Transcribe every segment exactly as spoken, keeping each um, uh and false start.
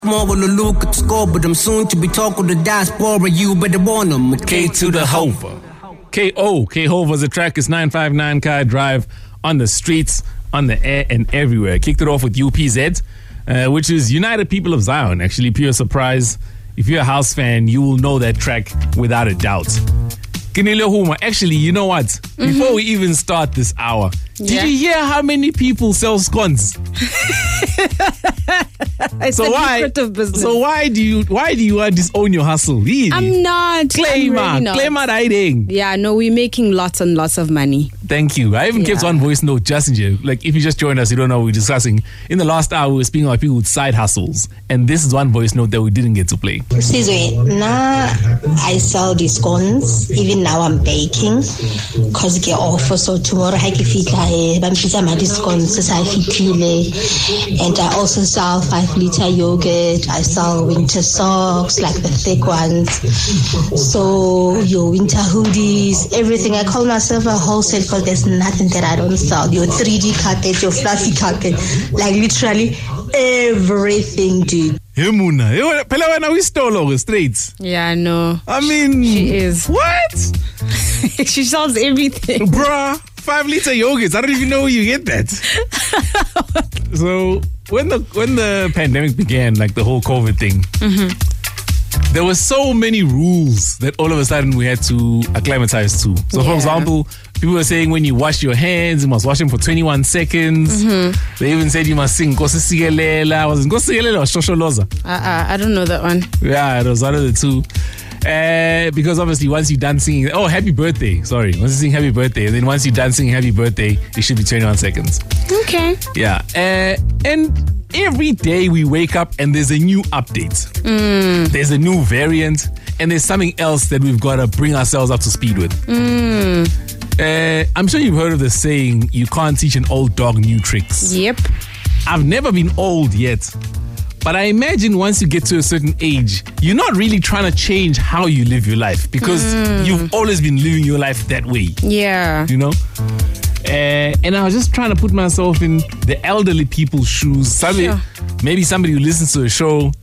More gonna look at the score, but I'm soon to be talking to diaspora. You better warn them. K to the Hova. K O. K Hova's the track is nine five nine Car Drive on the streets, on the air, and everywhere. Kicked it off with U P Z, uh, which is United People of Zion. Actually, pure surprise. If you're a house fan, you will know that track without a doubt. Kinile Huma, actually, you know what? Mm-hmm. Before we even start this hour, did yeah. you hear how many people sell scones? It's so a why? lucrative business. So why do you why do you want to disown your hustle? Really? I'm not. Claim I'm really claim hiding. Yeah, no, we're making lots and lots of money. Thank you. I even yeah. kept one voice note just in here. Like, if you just joined us, you don't know what we're discussing. In the last hour, we were speaking about people with side hustles, and this is one voice note that we didn't get to play. Sizwe, now I sell these scones. Even now I'm baking because get offer. So tomorrow I can fit my scones I fit. And I also sell five liter yogurt. I sell winter socks, like the thick ones. So your winter hoodies, everything. I call myself a wholesale because there's nothing that I don't sell. Your three D carpet, your fluffy carpet, like literally everything, dude. Hey Muna, Pela when we stole all the streets. Yeah, I know. I mean, she is. What? She sells everything, bruh. Five liter yogurts. I don't even know where you get that. So when the when the pandemic began, like the whole COVID thing, mm-hmm. there were so many rules that all of a sudden we had to acclimatize to. So, yeah. for example, people were saying when you wash your hands, you must wash them for twenty-one seconds. Mm-hmm. They even said you must sing Nkosi Sikelel. Was it Nkosi Sikelel or Shosholoza? Uh-uh, I don't know that one. Yeah, it was one of the two. Uh, because obviously once you're done singing, oh, happy birthday, sorry. Once you sing happy birthday, and then once you're done singing happy birthday, it should be twenty-one seconds. Okay. Yeah. Uh, and every day we wake up and there's a new update. Mm. There's a new variant, and there's something else that we've got to bring ourselves up to speed with. Mm. Uh, I'm sure you've heard of the saying, you can't teach an old dog new tricks. Yep. I've never been old yet. But I imagine once you get to a certain age, you're not really trying to change how you live your life because mm. you've always been living your life that way. Yeah. You know? Uh, and I was just trying to put myself in the elderly people's shoes. Somebody, sure. Maybe somebody who listens to a show.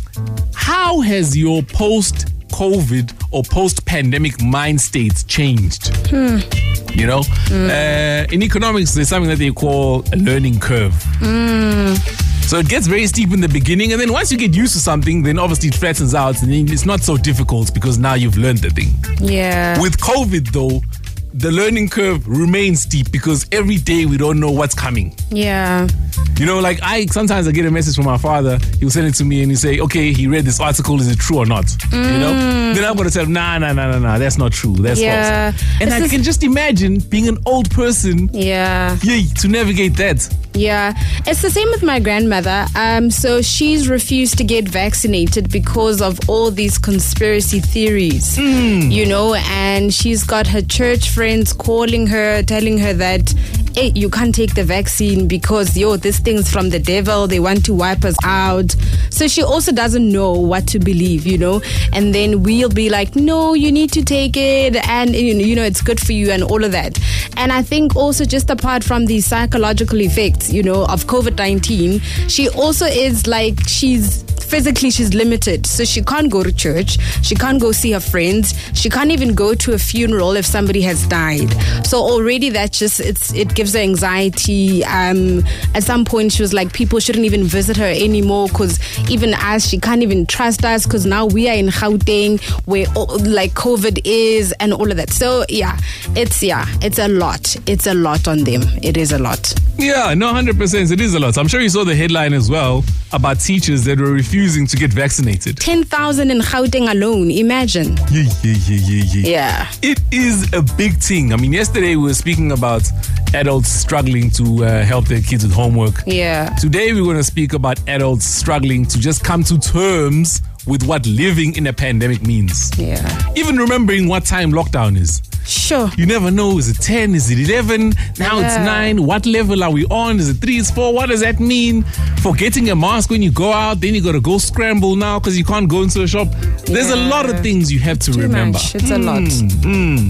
How has your post-COVID or post-pandemic mind state changed? Hmm. You know? Mm. Uh, in economics, there's something that they call a learning curve. Mm. So it gets very steep in the beginning, and then once you get used to something, then obviously it flattens out, and then it's not so difficult because now you've learned the thing. Yeah. With COVID, though, the learning curve remains steep because every day we don't know what's coming. Yeah. You know, like I sometimes I get a message from my father. He'll send it to me and he'll say, okay, he read this article. Is it true or not? Mm. You know? Then I'm going to tell him, nah, nah, nah, nah, nah, that's not true. That's yeah. false. And this I is... can just imagine being an old person. Yeah. Yeah, to navigate that. Yeah, it's the same with my grandmother. Um, so she's refused to get vaccinated because of all these conspiracy theories, mm. you know, and she's got her church friends calling her, telling her that, hey, you can't take the vaccine because, yo, this thing's from the devil. They want to wipe us out. So she also doesn't know what to believe, you know, and then we'll be like, no, you need to take it. And, you know, it's good for you and all of that. And I think also just apart from the psychological effects, you know, of COVID nineteen, she also is like, she's physically, she's limited. So she can't go to church. She can't go see her friends. She can't even go to a funeral if somebody has died. So already that just, it's it gives her anxiety. Um, at some point she was like, people shouldn't even visit her anymore because even us, she can't even trust us because now we are in Gauteng where like COVID is and all of that. So yeah, it's, yeah, it's a lot. It's a lot on them. It is a lot. Yeah, no, one hundred percent. It is a lot. I'm sure you saw the headline as well about teachers that were refusing to get vaccinated. ten thousand in Gauteng alone. Imagine. Yeah, yeah, yeah, yeah, yeah. Yeah. It is a big thing. I mean, yesterday we were speaking about adults struggling to uh, help their kids with homework. Yeah. Today we're going to speak about adults struggling to just come to terms with what living in a pandemic means. Yeah. Even remembering what time lockdown is. Sure. You never know. Is it ten? Is it eleven? Now yeah. It's nine. What level are we on? Is it three? Is four? What does that mean? Forgetting a mask when you go out, then you got to go scramble now because you can't go into a shop. There's yeah. a lot of things you have to Too remember. Much. It's mm, a lot. Mm.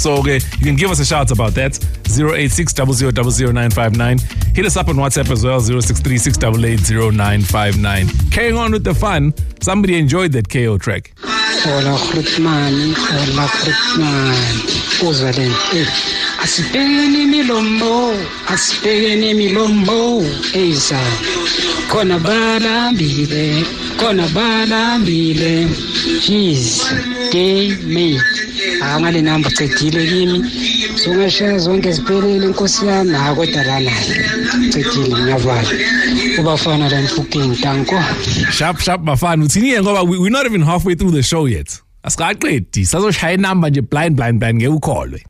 So okay, you can give us a shout about that. zero eight six zero zero zero zero nine five nine. Hit us up on WhatsApp as well, zero six three six eight eight zero nine five nine. Carrying on with the fun, somebody enjoyed that K O track. Hola Grootman, hola Grootman. Uzwelen. Asibhekeni milombo, asibhekeni milombo. Eza. Kona balambile, kona balambile. Jeez, gay mate. Angale namba cedile kimi. Sungasha zonke ziphelele inkosi yami akodalana. Cedile nyavala. Ubafana la mfuking tanko. Sharp sharp bafana. Uthini ngoba we're not even halfway through the show yet. Asqaqedi. Sazoshaya inamba nje blind blind blind ngeke ukholwe.